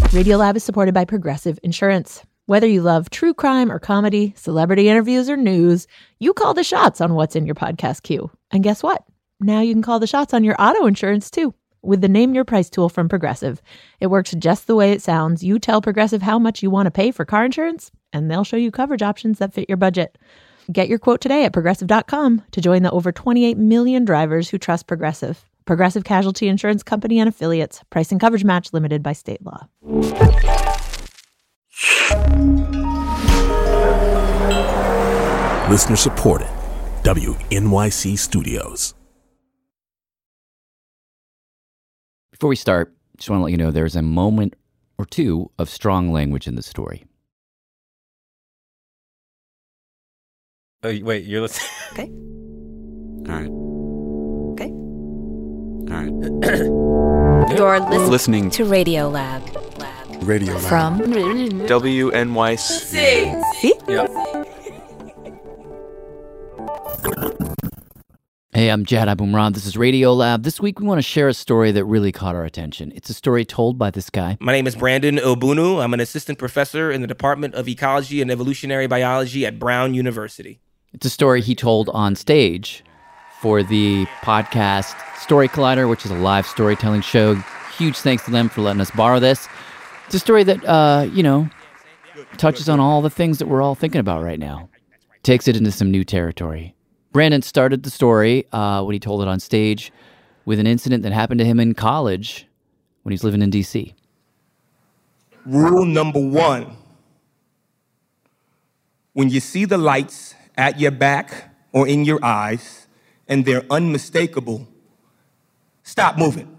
Radiolab is supported by Progressive Insurance. Whether you love true crime or comedy, celebrity interviews or news, you call the shots on what's in your podcast queue. And guess what? Now you can call the shots on your auto insurance too with the Name Your Price tool from Progressive. It works just the way it sounds. You tell Progressive how much you want to pay for car insurance, and they'll show you coverage options that fit your budget. Get your quote today at Progressive.com to join the over 28 million drivers who trust Progressive. Progressive Casualty Insurance Company and Affiliates. Price and coverage match limited by state law. Listener supported. WNYC Studios. Before we start, just want to let you know there's a moment or two of strong language in the story. Oh, wait, you're listening? Okay. All right. Okay. All right. You're Listening to Radiolab. Radio Lab. From WNYC. See? Yep. Hey, I'm Jad Abumrad. This is Radiolab. This week we want to share a story that really caught our attention. It's a story told by this guy. My name is Brandon Obunu. I'm an assistant professor in the Department of Ecology and Evolutionary Biology at Brown University. It's a story he told on stage for the podcast Story Collider, which is a live storytelling show. Huge thanks to them for letting us borrow this. It's a story that, touches on all the things that we're all thinking about right now. Takes it into some new territory. Brandon started the story when he told it on stage with an incident that happened to him in college when he was living in D.C. Rule number 1. When you see the lights at your back or in your eyes and they're unmistakable, stop moving.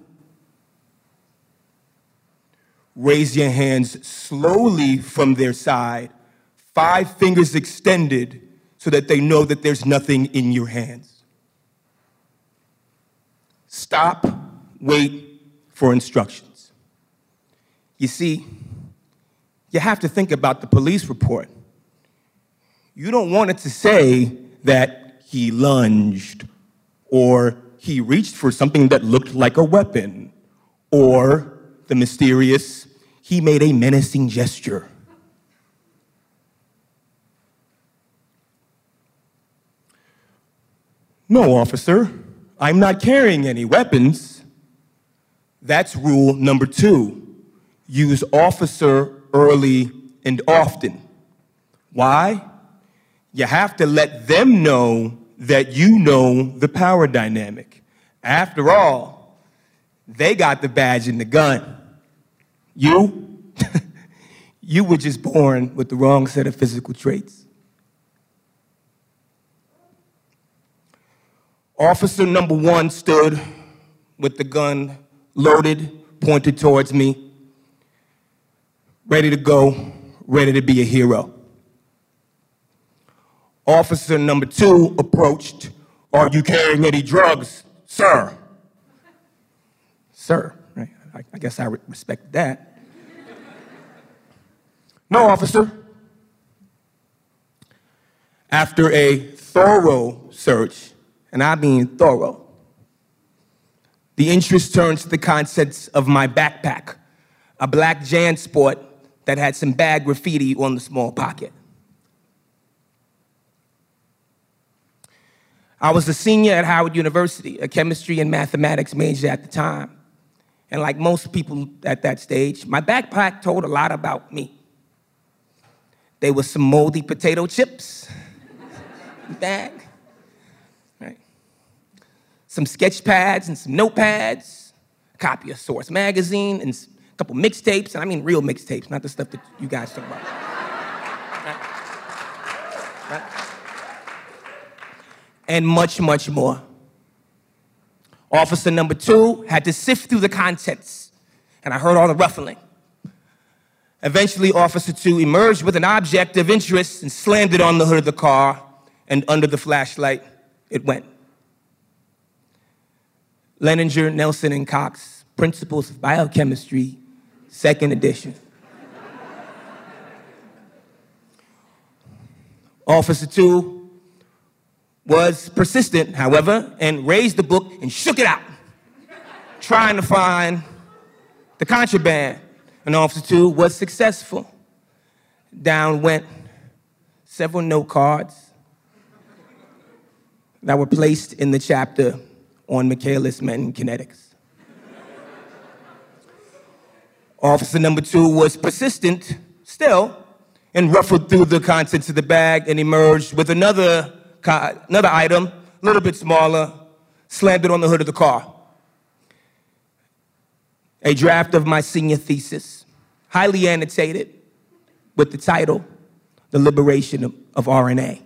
Raise your hands slowly from their side, 5 fingers extended, so that they know that there's nothing in your hands. Stop, wait for instructions. You see, you have to think about the police report. You don't want it to say that he lunged, or he reached for something that looked like a weapon, or the mysterious, he made a menacing gesture. No, officer, I'm not carrying any weapons. That's rule number 2. Use officer early and often. Why? You have to let them know that you know the power dynamic. After all, they got the badge and the gun. You? You were just born with the wrong set of physical traits. Officer number 1 stood with the gun loaded, pointed towards me, ready to go, ready to be a hero. Officer number 2 approached. Are you carrying any drugs, sir? Sir, right? I guess I respect that. No, officer. After a thorough search, and I mean thorough, the interest turns to the contents of my backpack, a black JanSport that had some bad graffiti on the small pocket. I was a senior at Howard University, a chemistry and mathematics major at the time. And like most people at that stage, my backpack told a lot about me. There was some moldy potato chips in the bag, right? Some sketch pads and some notepads, a copy of Source magazine, and a couple mixtapes, and I mean real mixtapes, not the stuff that you guys talk about. Right? And much, much more. Officer number 2 had to sift through the contents, and I heard all the ruffling. Eventually, Officer 2 emerged with an object of interest and slammed it on the hood of the car, and under the flashlight, it went. Leninger, Nelson, and Cox, Principles of Biochemistry, 2nd edition. Officer 2 was persistent, however, and raised the book and shook it out, trying to find the contraband. and Officer 2 was successful. Down went several note cards that were placed in the chapter on Michaelis-Menten kinetics. Officer number 2 was persistent still and ruffled through the contents of the bag and emerged with another item, a little bit smaller, slammed it on the hood of the car. A draft of my senior thesis, highly annotated with the title, The Liberation of RNA.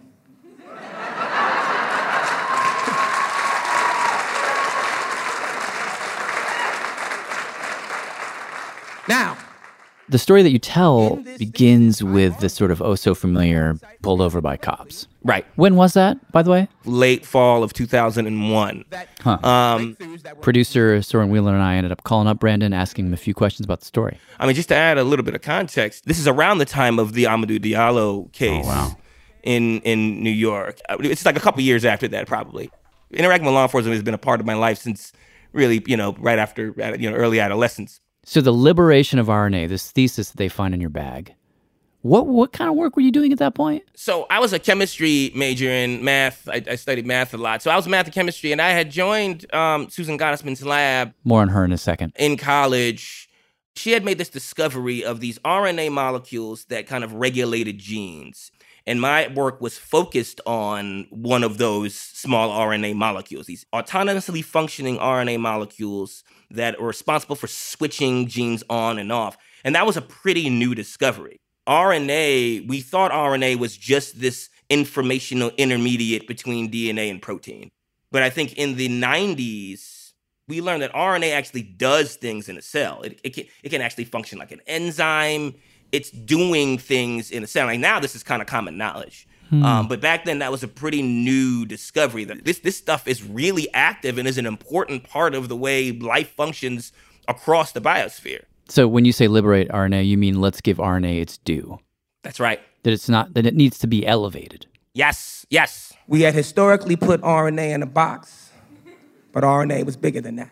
Now, The story that you tell begins with this sort of oh-so-familiar pulled over by cops. Right. When was that, by the way? Late fall of 2001. Producer Soren Wheeler and I ended up calling up Brandon, asking him a few questions about the story. I mean, just to add a little bit of context, this is around the time of the Amadou Diallo case in New York. It's like a couple years after that, probably. Interacting with law enforcement has been a part of my life since really, right after, early adolescence. So the liberation of RNA, this thesis that they find in your bag, what kind of work were you doing at that point? So I was a chemistry major in math. I studied math a lot. So I was math and chemistry, and I had joined Susan Gottesman's lab. More on her in a second. In college. She had made this discovery of these RNA molecules that kind of regulated genes. And my work was focused on one of those small RNA molecules, these autonomously functioning RNA molecules that are responsible for switching genes on and off. And that was a pretty new discovery. We thought RNA was just this informational intermediate between DNA and protein. But I think in the 90s, we learned that RNA actually does things in a cell. It can actually function like an enzyme. It's doing things in a cell. Like now, this is kind of common knowledge. But back then, that was a pretty new discovery. That this stuff is really active and is an important part of the way life functions across the biosphere. So when you say liberate RNA, you mean let's give RNA its due. That's right. That it needs to be elevated. Yes. We had historically put RNA in a box, but RNA was bigger than that.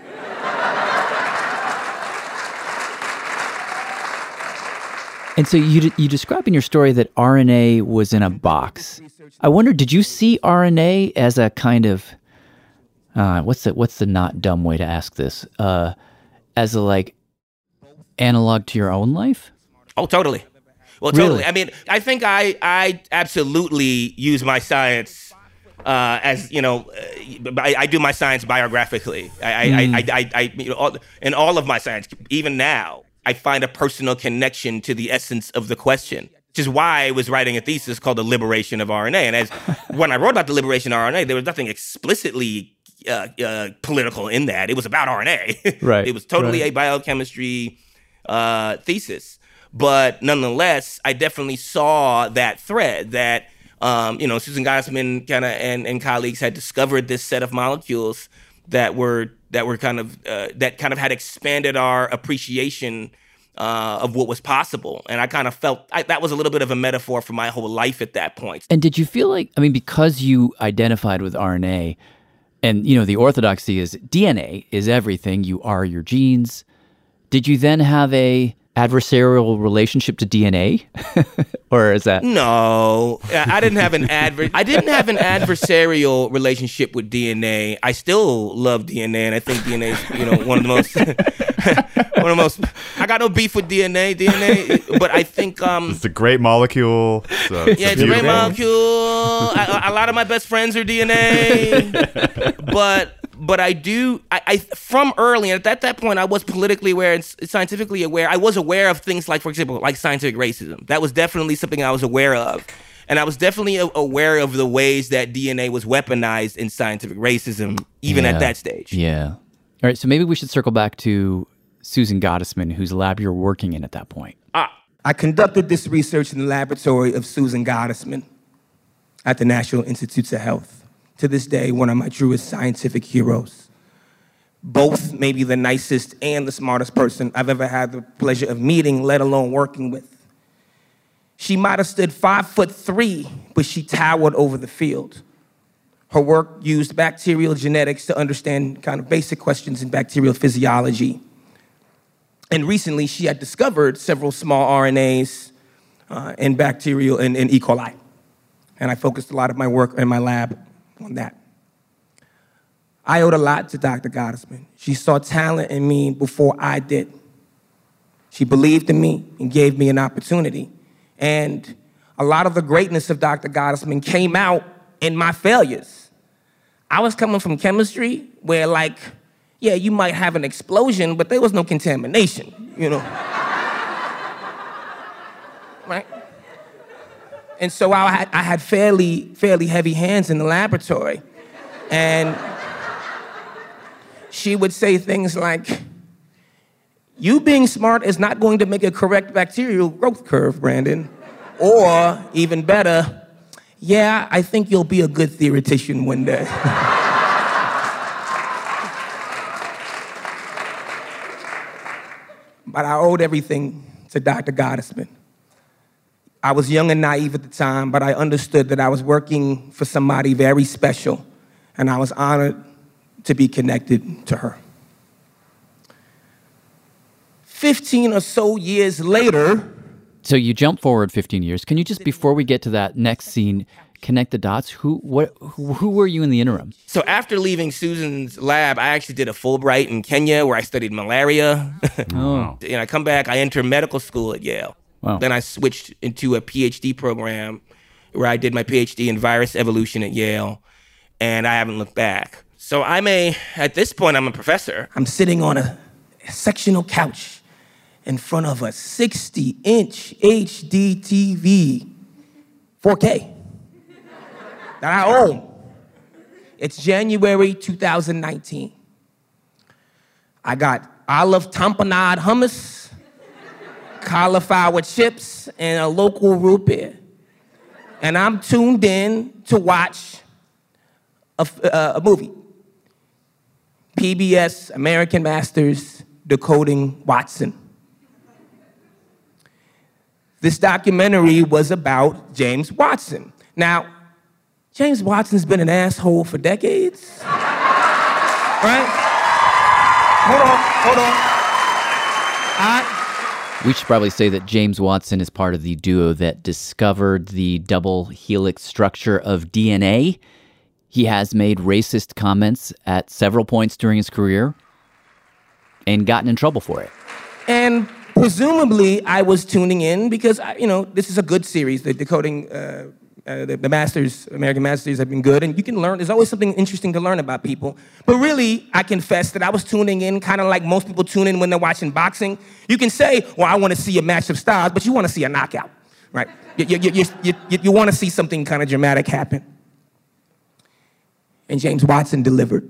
And so you describe in your story that RNA was in a box. I wonder, did you see RNA as a kind of, what's the not dumb way to ask this? As a analog to your own life? Oh, totally. Well, Really? totally. I mean, I think I absolutely use my science as, I do my science biographically. In all of my science, even now, I find a personal connection to the essence of the question, which is why I was writing a thesis called The Liberation of RNA. And when I wrote about the liberation of RNA, there was nothing explicitly political in that. It was about RNA. Right. It was totally a biochemistry thesis. But nonetheless, I definitely saw that thread that, Susan Gottesman and colleagues had discovered this set of molecules that kind of had expanded our appreciation of what was possible. And I kind of felt that was a little bit of a metaphor for my whole life at that point. And did you feel like, because you identified with RNA, and, the orthodoxy is DNA is everything, you are your genes, did you then have a adversarial relationship to DNA? Or is that... No, I didn't have an adversarial relationship with DNA. I still love DNA, and I think DNA is, one of the most... I got no beef with DNA, but I think... it's a great molecule. It's a great molecule. A lot of my best friends are DNA. But I from early, and at that point, I was politically aware and scientifically aware. I was aware of things like, for example, like scientific racism. That was definitely something I was aware of. And I was definitely aware of the ways that DNA was weaponized in scientific racism, even at that stage. Yeah. All right, so maybe we should circle back to Susan Gottesman, whose lab you're working in at that point. I conducted this research in the laboratory of Susan Gottesman at the National Institutes of Health. To this day, one of my truest scientific heroes. Both maybe the nicest and the smartest person I've ever had the pleasure of meeting, let alone working with. She might have stood 5'3", but she towered over the field. Her work used bacterial genetics to understand kind of basic questions in bacterial physiology. And recently, she had discovered several small RNAs in bacterial and in E. coli. And I focused a lot of my work in my lab on that. I owed a lot to Dr. Gottesman. She saw talent in me before I did. She believed in me and gave me an opportunity. And a lot of the greatness of Dr. Gottesman came out in my failures. I was coming from chemistry where, like, yeah, you might have an explosion, but there was no contamination, you know? Right? And so I had fairly heavy hands in the laboratory. And she would say things like, you being smart is not going to make a correct bacterial growth curve, Brandon. Or, even better, yeah, I think you'll be a good theoretician one day. But I owed everything to Dr. Gottesman. I was young and naive at the time, but I understood that I was working for somebody very special, and I was honored to be connected to her. 15 or so years later... So you jump forward 15 years. Can you just, before we get to that next scene, connect the dots? Who were you in the interim? So after leaving Susan's lab, I actually did a Fulbright in Kenya where I studied malaria. Oh. And I come back, I enter medical school at Yale. Wow. Then I switched into a PhD program where I did my PhD in virus evolution at Yale, and I haven't looked back. So at this point, I'm a professor. I'm sitting on a sectional couch in front of a 60-inch HD TV, 4K, that I own. It's January 2019. I got olive tamponade hummus, cauliflower chips, and a local root beer. And I'm tuned in to watch a movie. PBS American Masters Decoding Watson. This documentary was about James Watson. Now, James Watson's been an asshole for decades, right? Hold on. We should probably say that James Watson is part of the duo that discovered the double helix structure of DNA. He has made racist comments at several points during his career and gotten in trouble for it. And presumably, I was tuning in because, this is a good series. The Decoding, the Masters, American Masters have been good, and you can learn. There's always something interesting to learn about people. But really, I confess that I was tuning in kind of like most people tune in when they're watching boxing. You can say, well, I want to see a match of styles, but you want to see a knockout, right? You want to see something kind of dramatic happen. And James Watson delivered.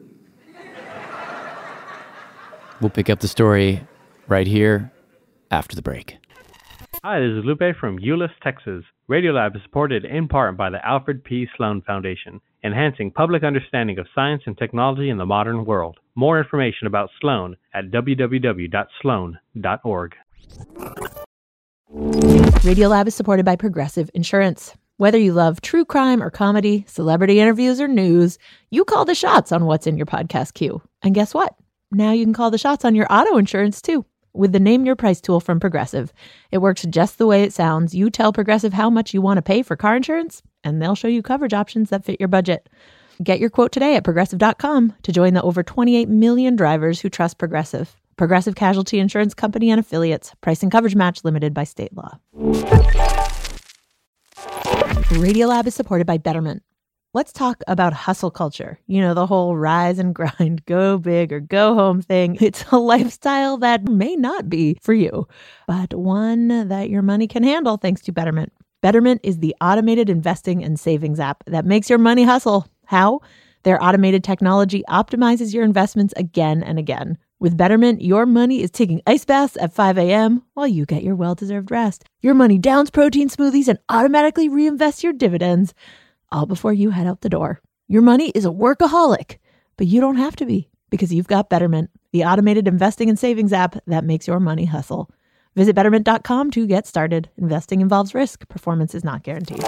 We'll pick up the story right here after the break. Hi, this is Lupe from Euless, Texas. Radiolab is supported in part by the Alfred P. Sloan Foundation, enhancing public understanding of science and technology in the modern world. More information about Sloan at www.sloan.org. Radiolab is supported by Progressive Insurance. Whether you love true crime or comedy, celebrity interviews or news, you call the shots on what's in your podcast queue. And guess what? Now you can call the shots on your auto insurance too. With the Name Your Price tool from Progressive. It works just the way it sounds. You tell Progressive how much you want to pay for car insurance, and they'll show you coverage options that fit your budget. Get your quote today at Progressive.com to join the over 28 million drivers who trust Progressive. Progressive Casualty Insurance Company and Affiliates. Price and coverage match limited by state law. Radiolab is supported by Betterment. Let's talk about hustle culture. The whole rise and grind, go big or go home thing. It's a lifestyle that may not be for you, but one that your money can handle thanks to Betterment. Betterment is the automated investing and savings app that makes your money hustle. How? Their automated technology optimizes your investments again and again. With Betterment, your money is taking ice baths at 5 a.m. while you get your well-deserved rest. Your money downs protein smoothies and automatically reinvests your dividends, all before you head out the door. Your money is a workaholic, but you don't have to be because you've got Betterment, the automated investing and savings app that makes your money hustle. Visit Betterment.com to get started. Investing involves risk. Performance is not guaranteed.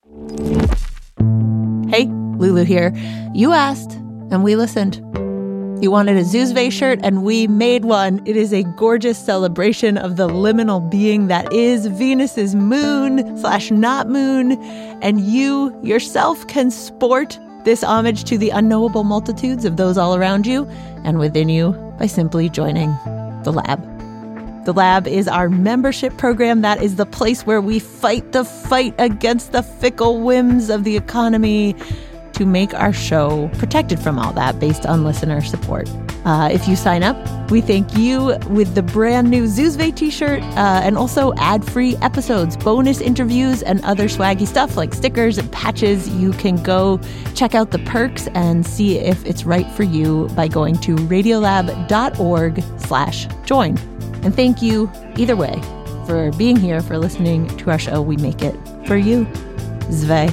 Hey, Lulu here. You asked, and we listened. You wanted a Zoozve shirt, and we made one. It is a gorgeous celebration of the liminal being that is Venus's moon/not moon, and you yourself can sport this homage to the unknowable multitudes of those all around you and within you by simply joining the Lab. The Lab is our membership program. That is the place where we fight the fight against the fickle whims of the economy to make our show protected from all that based on listener support. If you sign up, we thank you with the brand new Zoozve t-shirt and also ad-free episodes, bonus interviews, and other swaggy stuff like stickers and patches. You can go check out the perks and see if it's right for you by going to radiolab.org/join. And thank you, either way, for being here, for listening to our show. We make it for you. Zve.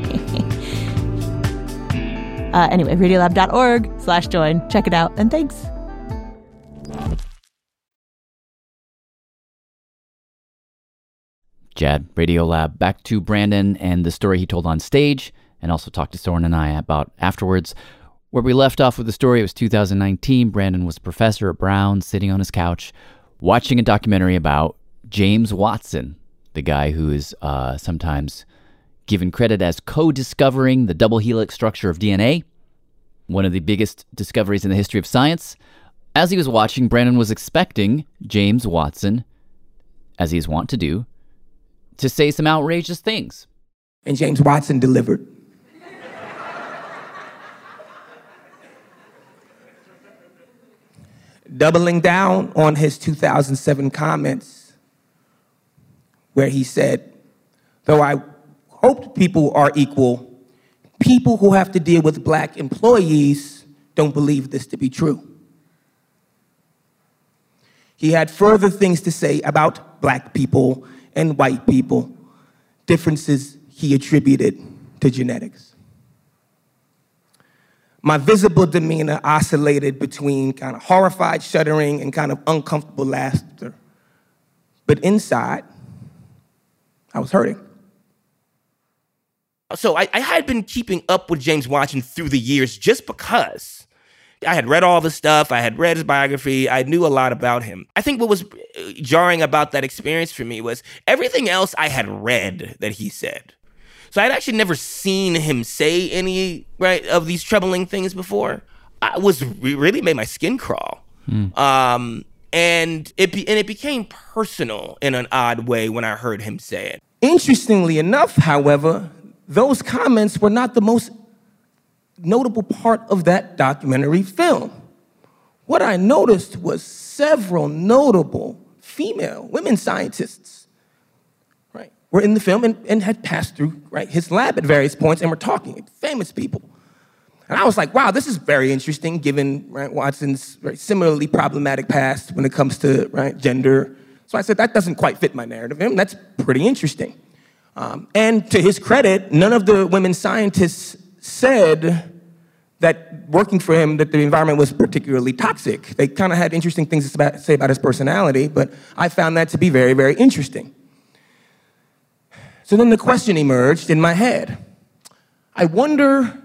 Anyway, radiolab.org/join. Check it out, and thanks. Jad, Radiolab. Back to Brandon and the story he told on stage, and also talked to Soren and I about afterwards. Where we left off with the story, it was 2019. Brandon was a professor at Brown, sitting on his couch, watching a documentary about James Watson, the guy who is sometimes given credit as co-discovering the double helix structure of DNA, one of the biggest discoveries in the history of science. As he was watching, Brandon was expecting James Watson, as he is wont to do, to say some outrageous things. And James Watson delivered. Doubling down on his 2007 comments, where he said, though I hoped people are equal, people who have to deal with black employees don't believe this to be true. He had further things to say about black people and white people, differences he attributed to genetics. My visible demeanor oscillated between kind of horrified shuddering and kind of uncomfortable laughter. But inside, I was hurting. So I had been keeping up with James Watson through the years just because I had read all the stuff, I had read his biography, I knew a lot about him. I think what was jarring about that experience for me was everything else I had read that he said. So I'd actually never seen him say any of these troubling things before. It really made my skin crawl. And it became personal in an odd way when I heard him say it. Interestingly enough, however, those comments were not the most notable part of that documentary film. What I noticed was several notable women scientists, were in the film and had passed through his lab at various points and were talking, famous people. And I was like, wow, this is very interesting given Watson's very similarly problematic past when it comes to gender. So I said, that doesn't quite fit my narrative. And that's pretty interesting. And to his credit, none of the women scientists said that working for him, that the environment was particularly toxic. They kind of had interesting things to say about his personality, but I found that to be very, very interesting. So then the question emerged in my head. I wonder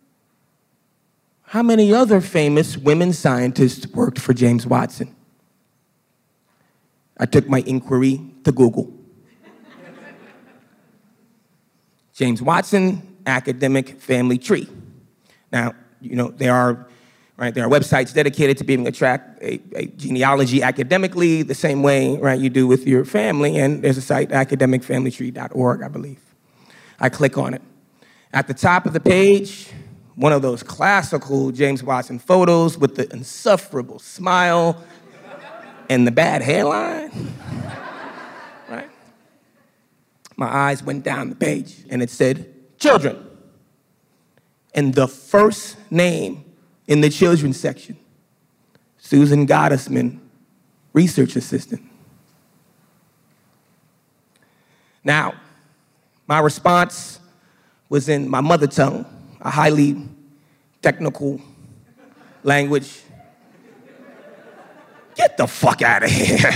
how many other famous women scientists worked for James Watson. I took my inquiry to Google. James Watson, academic family tree. Now, there are websites dedicated to being able to track a genealogy academically the same way, you do with your family, and there's a site, academicfamilytree.org, I believe. I click on it. At the top of the page, one of those classical James Watson photos with the insufferable smile and the bad hairline, My eyes went down the page, and it said, children. And the first name in the children's section, Susan Gottesman, research assistant. Now, my response was in my mother tongue, a highly technical language. Get the fuck out of here.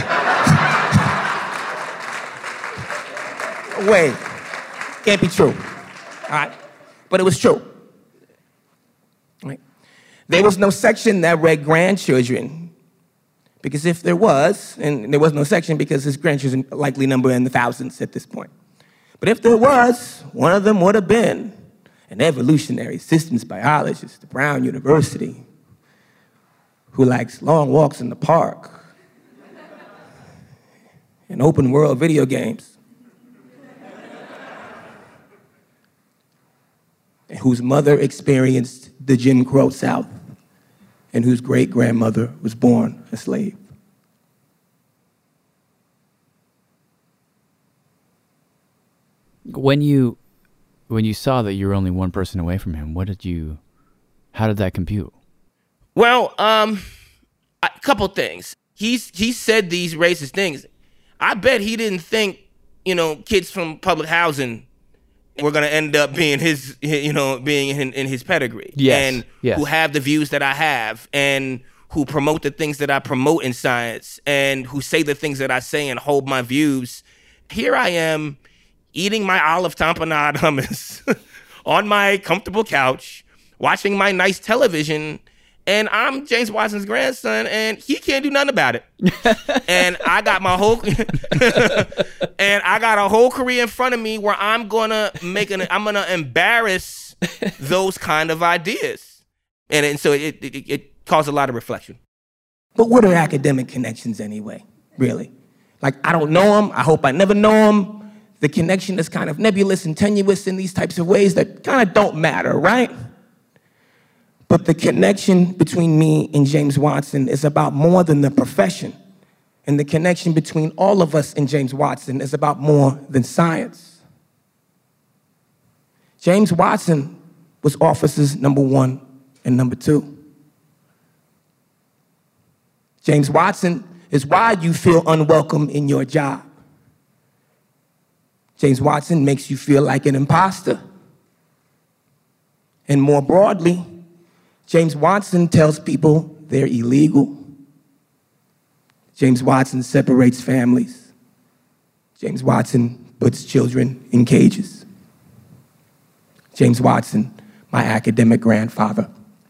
Wait, can't be true, all right? But it was true. Right. There was no section that read grandchildren, because if there was, and there was no section because his grandchildren likely number in the thousands at this point. But if there was, one of them would have been an evolutionary systems biologist at Brown University who likes long walks in the park and open world video games, and whose mother experienced the Jim Crow South, and whose great-grandmother was born a slave. When you saw that you were only one person away from him, how did that compute? Well, a couple things. He said these racist things. I bet he didn't think, kids from public housing were going to end up being his, being in his pedigree. Yes. And who have the views that I have, and who promote the things that I promote in science, and who say the things that I say and hold my views. Here I am eating my olive tamponade hummus on my comfortable couch, watching my nice television, and I'm James Watson's grandson, and he can't do nothing about it. And I got my whole and I got a whole career in front of me where I'm gonna embarrass those kind of ideas, and so it caused a lot of reflection. But what are academic connections anyway? Really, like, I don't know them. I hope I never know them. The connection is kind of nebulous and tenuous in these types of ways that kind of don't matter, right? But the connection between me and James Watson is about more than the profession. And the connection between all of us and James Watson is about more than science. James Watson was officers number 1 and number 2. James Watson is why you feel unwelcome in your job. James Watson makes you feel like an imposter. And more broadly, James Watson tells people they're illegal. James Watson separates families. James Watson puts children in cages. James Watson, my academic grandfather.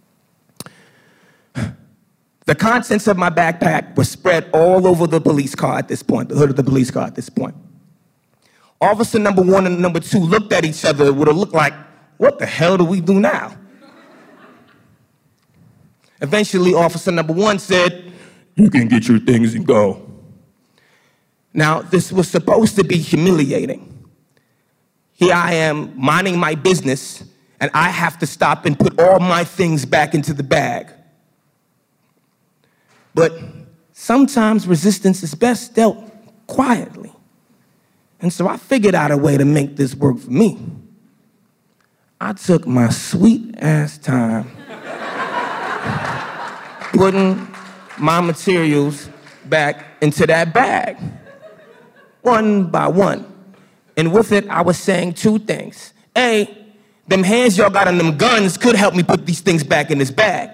The contents of my backpack were spread all over the police car at this point, the hood of the police car at this point. Officer number 1 and number 2 looked at each other. It would have looked like, what the hell do we do now? Eventually, officer number 1 said, "You can get your things and go." Now, this was supposed to be humiliating. Here I am minding my business, and I have to stop and put all my things back into the bag. But sometimes resistance is best dealt quietly. And so I figured out a way to make this work for me. I took my sweet-ass time putting my materials back into that bag, one by one. And with it, I was saying 2 things. A, them hands y'all got on them guns could help me put these things back in this bag.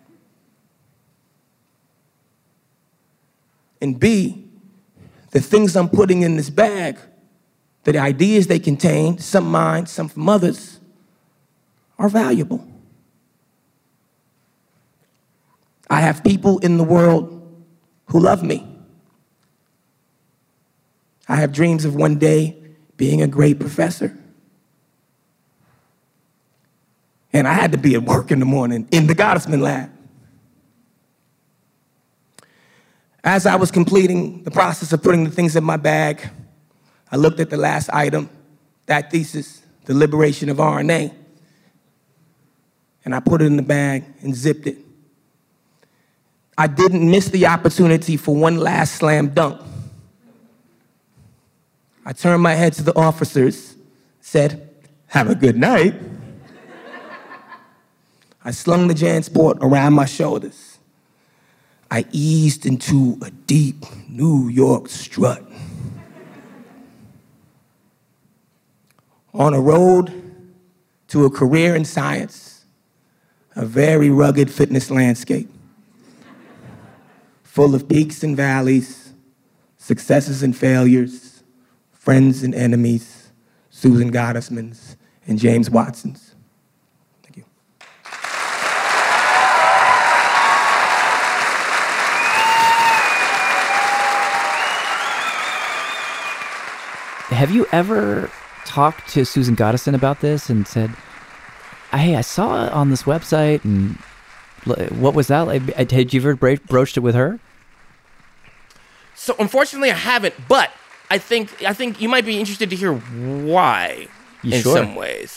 And B, the things I'm putting in this bag, the ideas they contain, some mine, some from others, are valuable. I have people in the world who love me. I have dreams of one day being a great professor. And I had to be at work in the morning in the Gottesman lab. As I was completing the process of putting the things in my bag, I looked at the last item, that thesis, the liberation of RNA, and I put it in the bag and zipped it. I didn't miss the opportunity for one last slam dunk. I turned my head to the officers, said, "Have a good night." I slung the JanSport around my shoulders. I eased into a deep New York strut. On a road to a career in science, a very rugged fitness landscape, full of peaks and valleys, successes and failures, friends and enemies, Susan Gottesmans and James Watsons. Thank you. Have you ever talked to Susan Gottesson about this and said, hey, I saw it on this website, and what was that like? Had you ever broached it with her? So unfortunately, I haven't, but I think you might be interested to hear why. Some ways.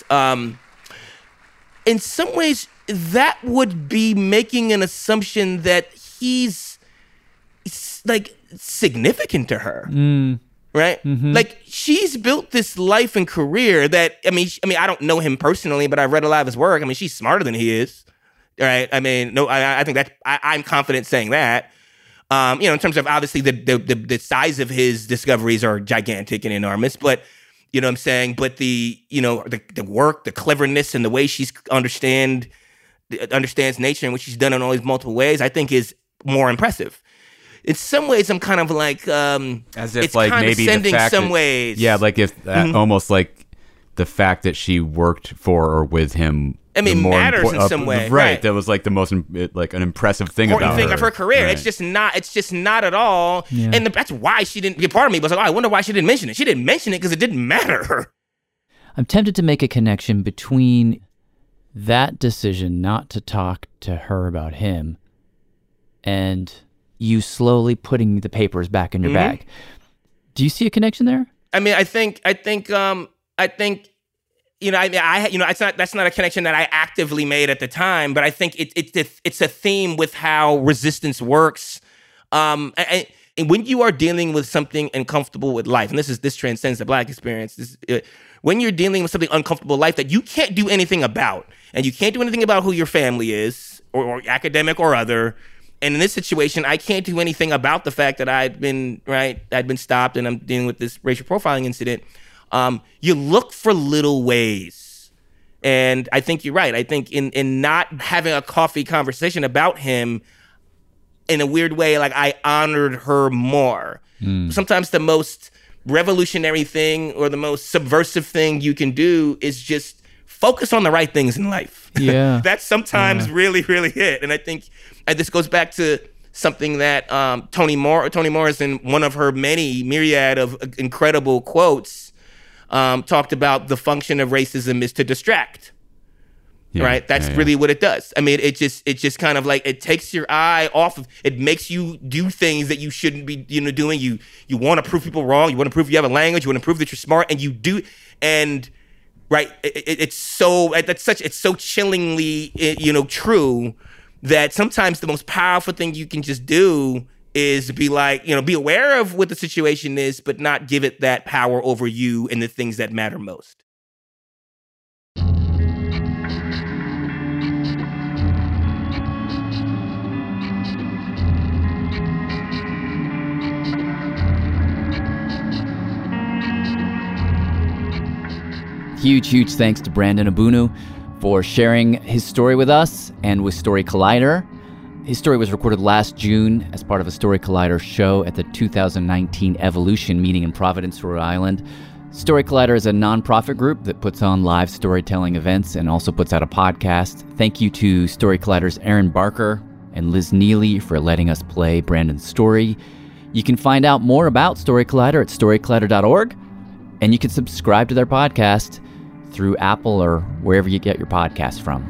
In some ways, that would be making an assumption that he's like significant to her, right? Mm-hmm. Like she's built this life and career that I mean, I don't know him personally, but I've read a lot of his work. I mean, she's smarter than he is, right? I mean, no, I think that I'm confident saying that. In terms of obviously the size of his discoveries are gigantic and enormous, but you know what I'm saying? But the work, the cleverness, and the way she's understands nature and what she's done in all these multiple ways, I think is more impressive. In some ways, I'm kind of like as if it's like maybe condescending the fact some that, ways. Yeah, like if almost like the fact that she worked for or with him. I mean, matters in some way, right? That was like the most like an impressive thing about of her career. Right. It's just not at all. Yeah. And that's why she didn't. Part of me was like, I wonder why she didn't mention it. She didn't mention it because it didn't matter. I'm tempted to make a connection between that decision not to talk to her about him and you slowly putting the papers back in your bag. Do you see a connection there? I mean, I think. That's not a connection that I actively made at the time, but I think it's a theme with how resistance works. And when you are dealing with something uncomfortable with life, and this transcends the Black experience, when you're dealing with something uncomfortable in life that you can't do anything about, and you can't do anything about who your family is, or academic or other, and in this situation, I can't do anything about the fact that I'd been stopped and I'm dealing with this racial profiling incident. You look for little ways. And I think you're right. I think in not having a coffee conversation about him, in a weird way, like I honored her more. Sometimes the most revolutionary thing or the most subversive thing you can do is just focus on the right things in life. Yeah. That's sometimes really, really it. And I think this goes back to something that Toni Morrison, one of her many myriad of incredible quotes, talked about. The function of racism is to distract, right? That's really what it does. I mean, it just kind of like, it takes your eye off of, it makes you do things that you shouldn't be, doing. You want to prove people wrong. You want to prove you have a language. You want to prove that you're smart, and you do. And right, it's so chillingly, true that sometimes the most powerful thing you can just do is be like, be aware of what the situation is, but not give it that power over you and the things that matter most. Huge thanks to Brandon Abunu for sharing his story with us and with Story Collider. His story was recorded last June as part of a Story Collider show at the 2019 Evolution meeting in Providence, Rhode Island. Story Collider is a nonprofit group that puts on live storytelling events and also puts out a podcast. Thank you to Story Collider's Aaron Barker and Liz Neely for letting us play Brandon's story. You can find out more about Story Collider at storycollider.org, and you can subscribe to their podcast through Apple or wherever you get your podcasts from.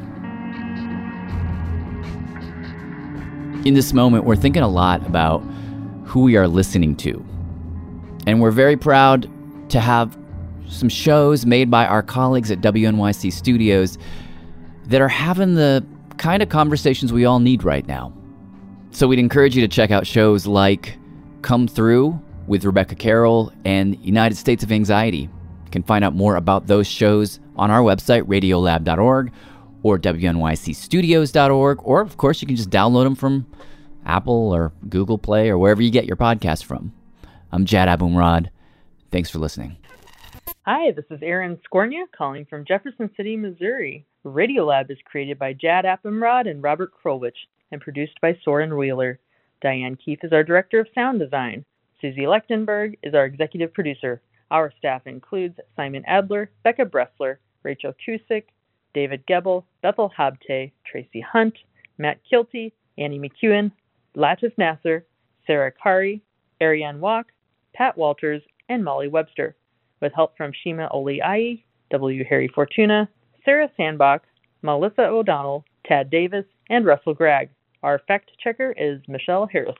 In this moment, we're thinking a lot about who we are listening to. And we're very proud to have some shows made by our colleagues at WNYC Studios that are having the kind of conversations we all need right now. So we'd encourage you to check out shows like Come Through with Rebecca Carroll and United States of Anxiety. You can find out more about those shows on our website, radiolab.org, or wnycstudios.org, or of course you can just download them from Apple or Google Play or wherever you get your podcasts from. I'm Jad Abumrad. Thanks for listening. Hi, this is Aaron Skornia calling from Jefferson City, Missouri. Radiolab is created by Jad Abumrad and Robert Krolwich and produced by Soren Wheeler. Diane Keefe is our Director of Sound Design. Susie Lechtenberg is our Executive Producer. Our staff includes Simon Adler, Becca Bressler, Rachel Cusick, David Gebel, Bethel Habte, Tracy Hunt, Matt Kilty, Annie McEwen, Latif Nasser, Sarah Kari, Ariane Walk, Pat Walters, and Molly Webster. with help from Shima Oliai, W. Harry Fortuna, Sarah Sandbach, Melissa O'Donnell, Tad Davis, and Russell Gregg. Our fact checker is Michelle Harris.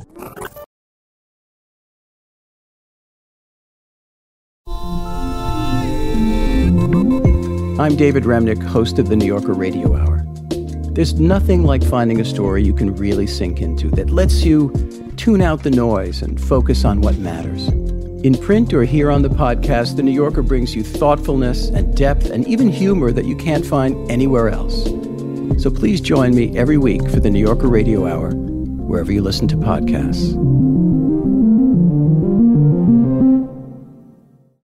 I'm David Remnick, host of the New Yorker Radio Hour. There's nothing like finding a story you can really sink into that lets you tune out the noise and focus on what matters. In print or here on the podcast, The New Yorker brings you thoughtfulness and depth and even humor that you can't find anywhere else. So please join me every week for the New Yorker Radio Hour, wherever you listen to podcasts.